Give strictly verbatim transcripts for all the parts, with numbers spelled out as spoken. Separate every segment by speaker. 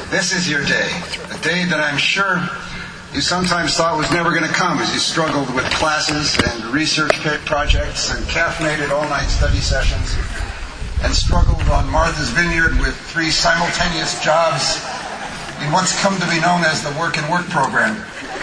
Speaker 1: This is your day, a day that I'm sure you sometimes thought was never going to come as you struggled with classes and research projects and caffeinated all-night study sessions and struggled on Martha's Vineyard with three simultaneous jobs in what's come to be known as the Work and Work program.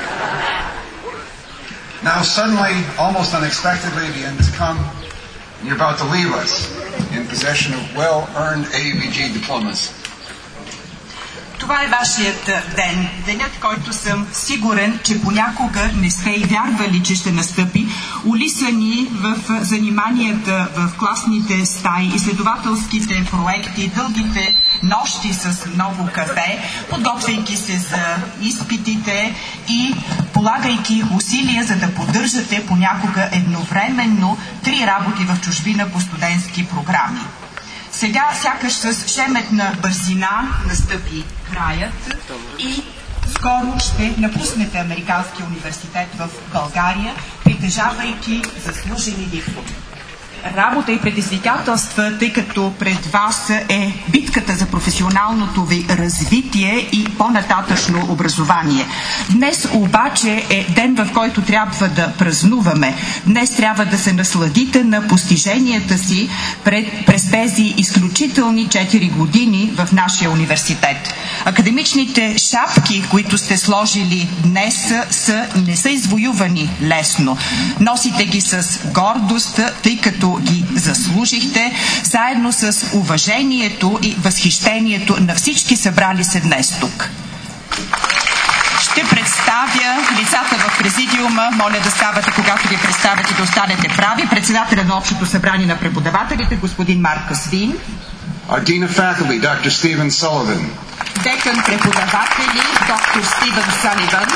Speaker 1: Now suddenly, almost unexpectedly, the end has come, and you're about to leave us in possession of well-earned A U B G diplomas.
Speaker 2: Това е вашият ден, денят, който съм сигурен, че понякога не сте и вярвали, че ще настъпи, улисани в заниманията в класните стаи, изследователските проекти, дългите нощи с много кафе, подготвяйки се за изпитите и полагайки усилия, за да поддържате понякога едновременно три работи в чужбина по студентски програми. Сега сякаш с шеметна бързина настъпи краят и скоро ще напуснете Американския университет в България, притежавайки заслужени дипломи. Работа и предизвикателства, тъй като пред вас е битката за професионалното ви развитие и по-нататъчно образование. Днес обаче е ден, в който трябва да празнуваме. Днес трябва да се насладите на постиженията си пред, през тези изключителни четири години в нашия университет. Академичните шапки, които сте сложили днес, са, не са извоювани лесно. Носите ги с гордост, тъй като ги заслужихте, заедно с уважението и възхищението на всички събрали се днес тук. Ще представя лицата в президиума. Моля да ставате, когато ви представят и да останете прави. Председателя на Общото събрание на преподавателите, господин Маркъс Вин.
Speaker 1: Our Dean of Faculty, доктор Стивен Саливан.
Speaker 2: Декан преподаватели, доктор Стивен Саливан.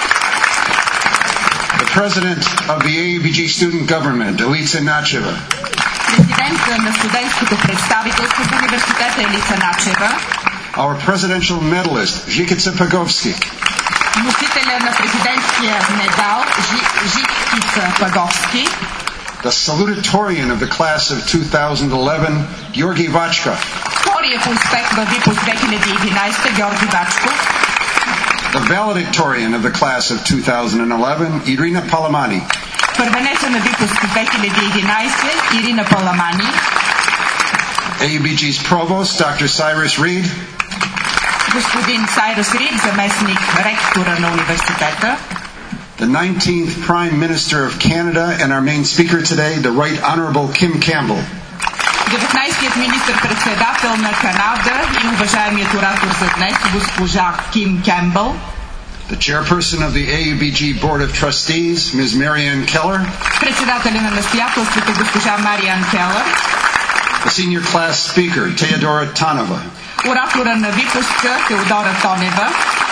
Speaker 1: The President of the A U B G Student Government, Елица Начева.
Speaker 2: Президента на студентското представителство в университета Елица Начева.
Speaker 1: Our Presidential Medalist, Жикица Паговски.
Speaker 2: Носителя на президентския медал Жикица Паговски.
Speaker 1: The salutatorian of the class of two thousand eleven, Георги Вачка.
Speaker 2: Втория по успех във випуск две хиляди и единадесета, Георги Вачков.
Speaker 1: The valedictorian of the class of two thousand eleven, Ирина Паламани.
Speaker 2: Първенеца на випуск две хиляди и единадесета, Ирина Паламани.
Speaker 1: A U B G's Provost, доктор Cyrus Reed.
Speaker 2: Господин Сайрус Рид, заместник ректора на университета.
Speaker 1: The nineteenth Prime Minister of Canada and our main speaker today, the Right Honourable Kim Campbell.
Speaker 2: деветнадесетият министър-председател на Канада и уважаемият оратор за днес, госпожа Ким Кембъл.
Speaker 1: The chairperson of the A U B G Board of Trustees, Miz Marianne Keller.
Speaker 2: Председателя на настоятелството, госпожа Мариан Келър.
Speaker 1: The senior class speaker, Теодора Танева.
Speaker 2: Оратора на випуска, Теодора Тонева.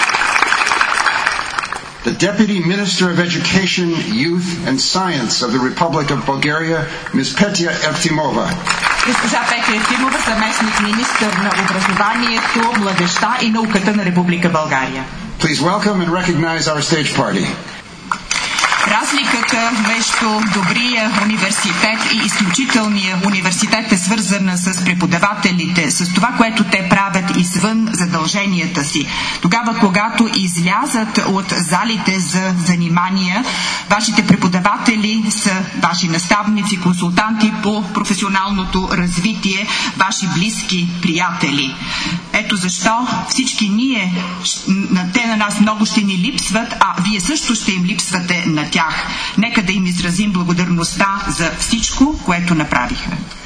Speaker 1: The Deputy Minister of Education, Youth and Science of the Republic of Bulgaria, Miz Petya Evtimova.
Speaker 2: Госпожа Петя Евтимова, заместник министър на образованието, младежта и науката на Република България.
Speaker 1: Please welcome and recognize our stage party.
Speaker 2: Разликата между добрия университет и изключителния университет е свързана с преподавателите, с това, което те правят извън задълженията си. Тогава, когато излязат от залите за занимания, вашите преподаватели са ваши наставници, консултанти по професионалното развитие, ваши близки приятели. Ето защо всички ние, те на нас много ще ни липсват, а вие също ще им липсвате на тях. Нека да им изразим благодарността за всичко, което направиха.